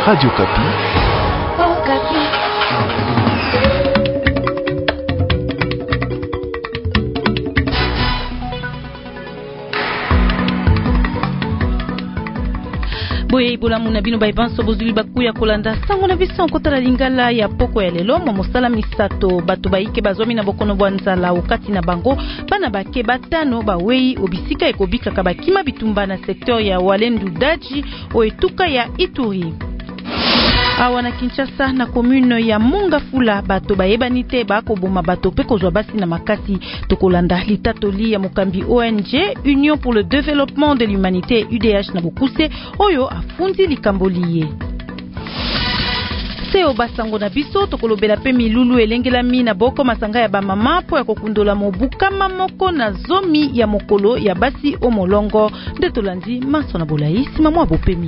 Radio Kapi. Oh, Kapi. Boye bola muna bino baibanso bozuli bakuya kolanda sango na biso kotala lingala ya poko ya lelo mo mosala misato bato baike bazwami na bokono bwa nzala okati na bango bana bake batano bawei obisika ekobika kabakima bitumba na sekteur ya Walendu Daji o etuka ya Ituri. Awa na Kinshasa na commune ya Mongafula bato bayebani te bakoboma bato pe kozwa basi na makasi tokolanda litatoli ya mokambi ONG Union pour le développement de l'humanité UDH na Bokuse oyo afundi likamboliye. Seo basango na biso tokolobela pe milulu elengelami na boko masanga ya bamama po ya kokundola mobukama moko na zomi ya mokolo ya basi omolongo nde tolandi maso na bolai sima mwa bopemi.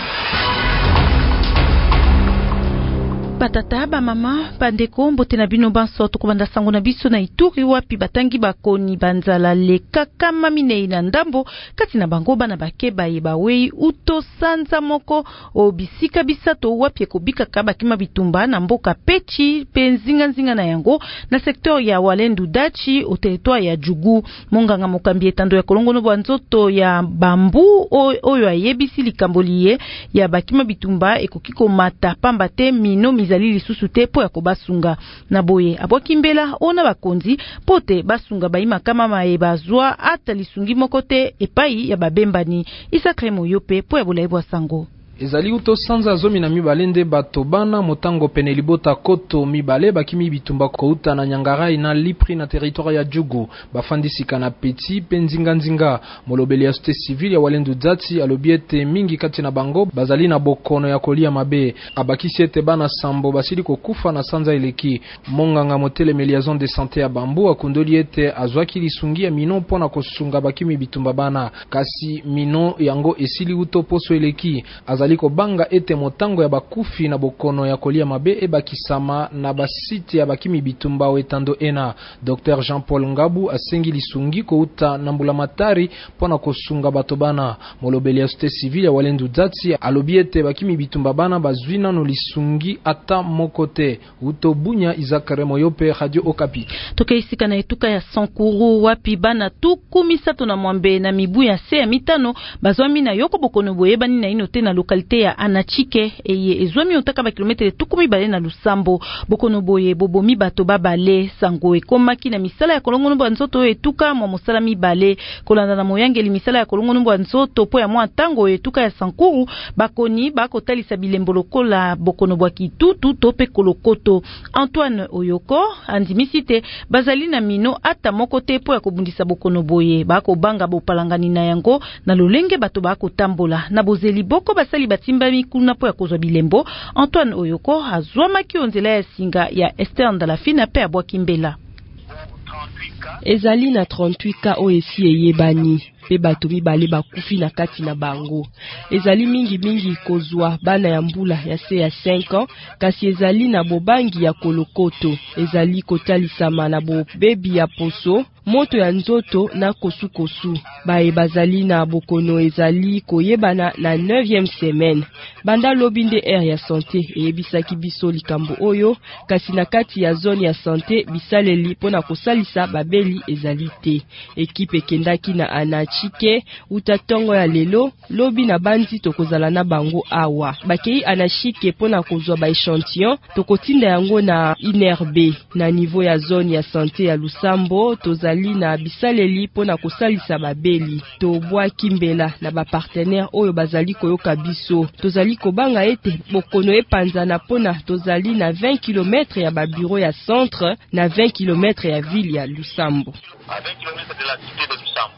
Batata ba mama bandeko mbote na bino banso tokobanda sango na biso na Ituri wapi batangi bakoni banzala leka kama minei na ndambo kati na bango bana bake bayeba wei uto sanza moko obisika bisato wapi ekobika kabakima bitumba na mboka pechi penzinga na yango na sektor ya Walendu Dachi o territoire ya Jugu monganga mokambi etando ya kolongono bwa nzoto ya bambu oyo ayebisi likamboliye ya bakima bitumba ekokiko mata pamba te mino mizali lisusu te po ya kobasunga na boye abwakimbela ona bakonzi pote basunga baima kama maeba zwa ata lisungi moko te epai ya babembani isakremo yope po ya bolaibwa sango. Ezali uto sanza zomi na mibale nde bato bana motango pene libota koto mibale bakimi bitumba kouta na Nyangarai na Lipri na territoire ya Jugu bafandisika na Peti penzinga molobeli ya société civile ya Walendu Daji alobiete mingi kati na bango bazali na bokono ya kolia mabe abakisi ete bana sambo basili kokufa na sanza eleki monganga motele liaison de santé ya bambu akundoli ete azwaki lisungi ya mino pona kosunga bakimi bitumba bana kasi mino yango esili uto poso eleki aliko banga ete motango ya bakufi na bokono ya kolia mabe ebakisama na basite ya bakimi bitumba wetando ena. Dr Jean-Paul Ngabu asengi lisungi kouta na mbulamatari pona kosunga bato bana molobeli ya société civile ya Walendu Daji alobi ete bakimi bitumba bana bazwina no lisungi ata mokote uto bunya Izakare Moyope Radio Okapi. Tokeisika na etuka ya Sankuru wapi bana tukumisato na mwambe na mibu ya se ya mitano bazwami na yoko bokono boyebani na inote na lokalite ya Anachike eye ezwami otaka ba kilometre tukumi bale na Lusambo bokono boye bobomi bato babale sango ekomaki na misala ya kolongono bwa nzoto etuka mwa mosala mibale kolanda na moyangeli misala ya kolongono bwa nzoto po ya mwa tango etuka ya Sankuru bakoni bakotalisa bilembo lokola bokono bwa Kitutu tope kolokoto. Antoine Oyoko andimisite bazali na mino ata moko te po ya kobundisa bokono boye bako banga bopalangani na yango na lolenge bato bako tambola na bozeli boko basali batimbami kuna po ya kozwa bilembo. Antoine Oyoko azwamaki onzela ya singa ya Esther Ndalafina pe abwakimbela ezali na 38 o esi eyebani pe bato mibale bakufi na kati na bango ezali mingi kozwa bana ya mbula ya se ya 5 ans kasi ezali na bobangi ya kolokoto ezali kotalisama na bobebi ya poso moto ya nzoto na kosu bae bazali na bokono ezali koyebana na 9e semaine banda lobinde air ya santé eyebisaki biso likambo oyo kasi na kati ya zone ya santé bisaleli pona kosalisa babeli ezali te ekipe kendaki na Anachike utatongo ya lelo lobi na bandi tokozala na bango awa bakei Anachike pona kozwa ba échantillon tokotinda yango na INRB na niveau ya zone ya santé ya Lusambo tozali na bisaleli pona kosalisa babeli to bwa kimbela na ba partenaire oyo bazali koyoka biso tozali kobanga ete bokono epanzana pona tozali na 20 km ya ba bureau ya centre na 20 km ya ville ya Lusambo. À 20 km de la cité de Lusambo.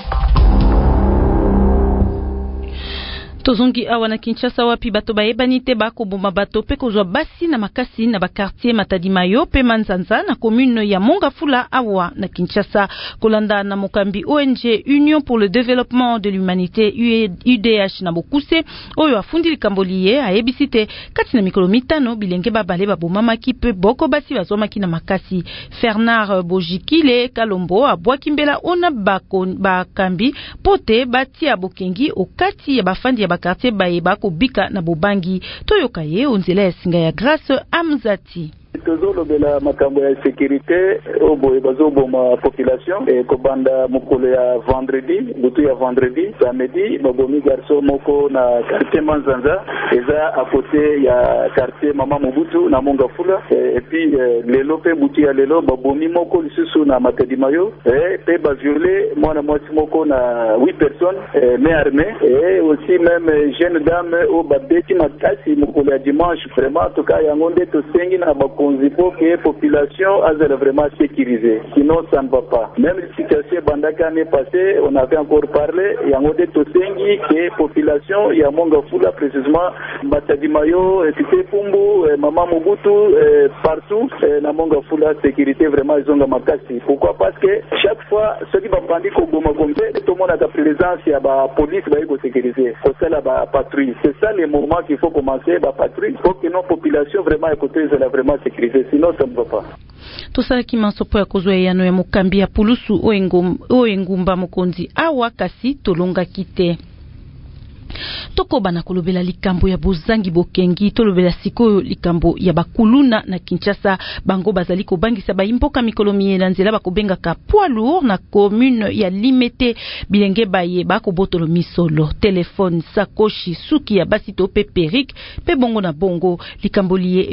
Tozongi awa na Kinshasa wapi bato bayebani te bakoboma bato pe kozwa basi na makasi na bakartier Matadi Mayo pe Manzanza na commune ya Mongafula awa na Kinshasa kolanda na mokambi ONG Union pour le développement de l'humanité UDH na Bokuse oyo afundi likamboliye ayebisi te kati na mikolo mitano bilenge babale babomamaki pe boko basi bazwamaki na makasi. Fernand Bojikile Kalombo abwakimbela ona bakambi pote bati ya bokengi okati ya bafandi ya quartier baye bako bika na bobangi toyoka ye onzela ya singa ya Grâce Amzati. tozolobela makambo ya sécurité oboye bazoboma population kobanda mokolo ya vendredi butu ya vendredi samedi babomi garçon moko na quartier Manzanza eza à côté ya quartier Mama Mobutu na Mongafula et puis lelo pe butu ya lelo babomi moko lisusu na Matadimayo pe baviolé mwana mwasi moko na 8 personnes mais armées et aussi même jeune dame au babeti makasi mokolo ya dimanche vraiment en tout cas yango nde tosengi na bakonzi pour que la population soit vraiment sécurisée. Sinon, ça ne va pas. Même la situation bandaka année passée, on avait encore parlé, il y a un de Tosengi, que la population, il y a Mongafula précisément, Matadimayo, Pumbu, Mama Mobutu, partout, na Mongafula, sécurité vraiment, ils ont la makasi. Pourquoi? Parce que chaque fois, ceux qui vont prendre comme tout le monde a la présence, il y a la police qui va sécuriser. Il faut ça la patrouille. C'est ça les moments qu'il faut commencer, la patrouille, pour que nos populations vraiment écoutez, vraiment sécurisées. Sinon, ça ne va pas. Tosalaki mansopo ya kozwa yano ya mokambi ya pulusu oengumba mokonzi awa kasi tolonga kite. Toko bana kolobela likambo ya bozangi bokengi tolobela sikoyo likambo ya bakuluna na Kinshasa bango bazali ko bangisa ba imboka mikolo miela nzela bakobenga ka poids lourd na commune ya Limete bilenge baye bako botolo misolo telefone sakoshi suki ya basito pe perik pe bongo na bongo likambo liye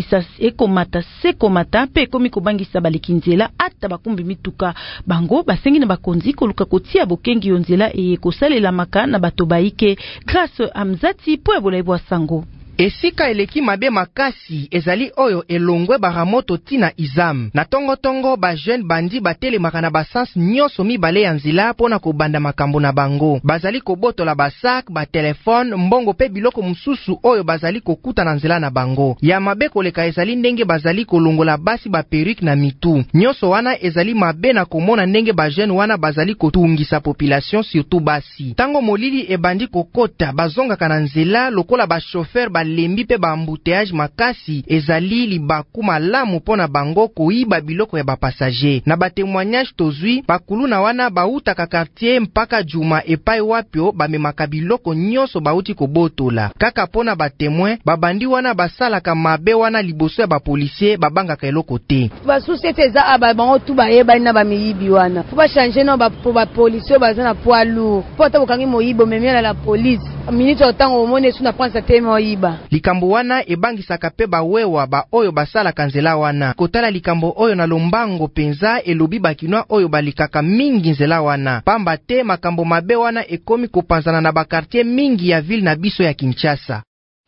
ekomata pe komi ko bangisa balikinzela ata bakumbi mituka bango basengi na bakonzi koluka kotia bokengi yonzela kosalela maka na bato baike Grâce Amzati po ebola sango. Esika eleki mabe makasi ezali oyo elongwe baramoto tina izam. Na tongo ba jeune bandi batelemaka na basans nyonso mibale ya nzela pona kobanda makambo na bango. Bazali kobotola basak, ba telefone, mbongo pe biloko mususu oyo bazali kokuta na nzela na bango. Ya mabe koleka ezali ndenge bazali kolongola basi ba perik na mitu. Nyonso wana ezali mabe na komona ndenge ba jeune wana bazali kotungisa population surtout basi. Tango molili ebandi kokota bazongaka na nzela lokola ba chauffeur lembi pe ba embouteillage makasi ezali libaku malamu pona bango koiba biloko ya ba passager. Na ba témoignage tozwi bakuluna wana bautaka quartier mpaka juma epai wapio bamemaka biloko nyonso bauti kobotola. Kaka pona ba témoin babandi wana basalaka mabe wana liboso ya ba policier babangaka eloko te. Ba société za aba bango tu bayeba na ba miyibi wana. Faut ba changer no ba policier bazana poids lourd. Pota bokangi moyibo memela la police. Minute otango omone suna prendre sa témoin yiba. Likambo wana ebangisaka pe bawewa ba oyo basala kanzela wana. Kotala likambo oyo na lombango penza elobi bakinwa oyo balikaka mingi nzela wana. Pamba te makambo mabe wana ekomi kopanzana na ba quartier mingi ya ville na biso ya Kinshasa.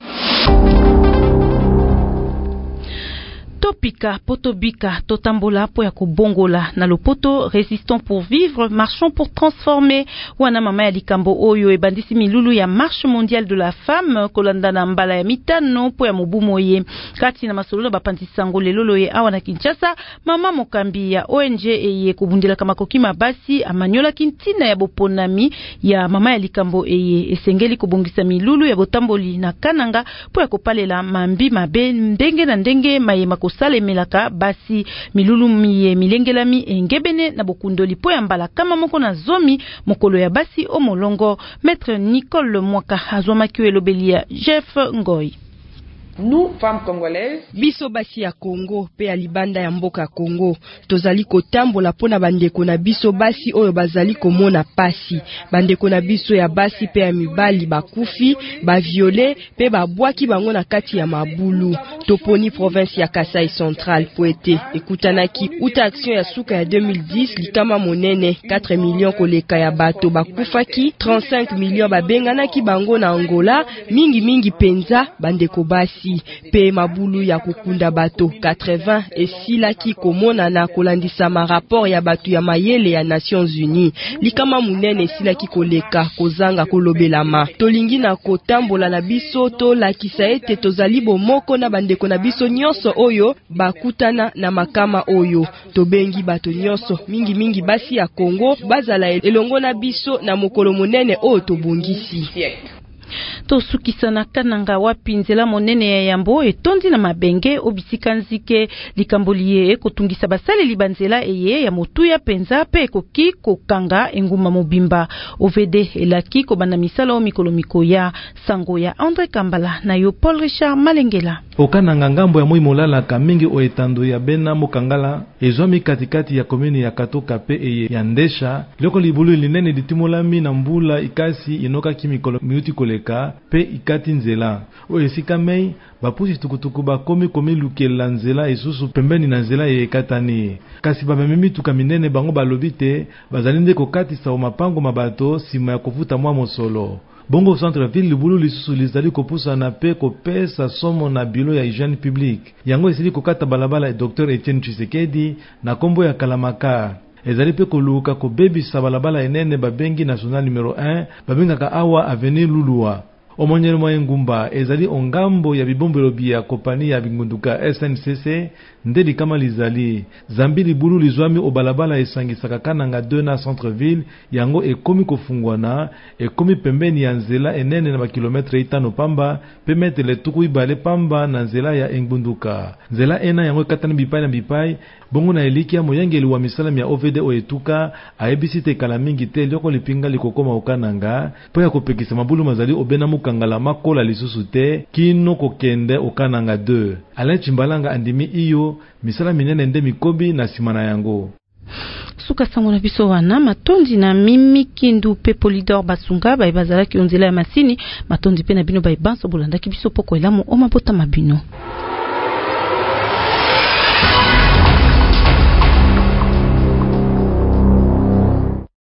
Topika, potobika, totambola po ya kobongola na lopoto résistant pour vivre, marchons pour transformer. Wana mama ya likambo oyo ebandisi milulu ya marche mondiale de la femme kolanda na mbala ya mitano po ya mobumoye. Kati na masolo bapanzi sango lelolo ye awa na Kinshasa, mama mokambi ya ONG eye kubundela kama kokima basi amanyola kintina ya boponami ya mama ya likambo eye esengeli kubongisa milulu ya botamboli na kananga po ya kopalela mambi mabe ndenge na ndenge mayema sale melaka basi milulu miye milengelami engebene na bokundoli po ya mbala kama moko na zomi mokolo ya basi omolongo. Maître Nicole Mwaka azomaki elobelia Jeff Ngoy. Nous, femmes congolaises, biso basi ya Congo pe ya libanda ya mboka Congo tozali kotambola pona bandeko na biso basi oyo bazali komona pasi bandeko na biso ya basi pe ya mibali bakufi baviole pe babwaki bango na kati ya mabulu. Toponi province ya Kasai Central poete ekutanaki uta action ya suka ya 2010 likama monene 4 millions koleka ya bato bakufaki 35 millions babenganaki bango na Angola mingi penza bandeko basi pe mabulu ya kukunda bato 80 esilaki komona na kolandisa ma rapport ya bato ya mayele ya Nations Unies likama munene esilaki koleka kozanga kolobelama. Tolingi na kotambola na biso to lakisa ete tozali bomoko na bandeko na biso nyonso oyo bakutana na makama oyo tobengi bato nyonso mingi basi ya Congo bazala elongo na biso na mokolo monene oyo tobungisi. To sukisana kananga wapi nzela monene ya Yambo etondi na mabenge obisika nzike likambolie kotungisa basale libanzela eye ya motuya penza pe koki kokanga enguma mobimba OVD elaki kobanda misala o mikolomiko ya sango ya André Kambala na yo Paul Richard Malengela. Okananga ngambo ya moi molala kamingi o etando ya bena mokangala ezwami katikati ya komini ya Katoka pe eye ya Ndesha loko libulu linene ditimolami na mbula ikasi inoka kimikolo minuti koleka pe ikati nzela o esika mei bapusi tukutuku bakomi lukela nzela esusu pembeni na nzela ekatani kasi bamemi tuka minene bango balobite bazalinde kokatisa o mapango mabato sima ya kofuta mwa mosolo. Bongo centre ville libulu lisusu lizali kopusa na pe kopesa somo na bilo ya hygiène publique. Yango esili kokata balabala Dr Etienne Tshisekedi na kombo ya Kalamaka. Ezali pe koluka ko bebisa balabala enene babengi national numéro 1 babengaka awa avenue Lulua. Omonyele mwa ngumba ezali ongambo ya bibombelo bia kompani ya bingunduka SNCC ndeli kama lizali Zambili bulu lizwami obalabala esangisaka kananga 2 na centre ville yango ekomi kofungwana ekomi pembeni ya nzela enene na kilometre 5 pamba pe metele tuku ibale pamba na nzela ya engunduka nzela ena yango katani bipai na bipai bongo na elikia moyangeli wa misala ya OVD oetuka aebisite kala mingi te lioko lipinga likokoma okananga po ya kopekisa mabulu mazali obena mukangala makola lisusu te kino kokende okananga 2 Alain Chimbalanga andimi iyo misala minene nde mikobi na simana yango. Suka sango na biso wana matondi na Mimi Kindu pe Polydor Basunga bazala ki onzela ya masini matondi pe na bino banso bolanda ki biso poko elamu o mabota mabino.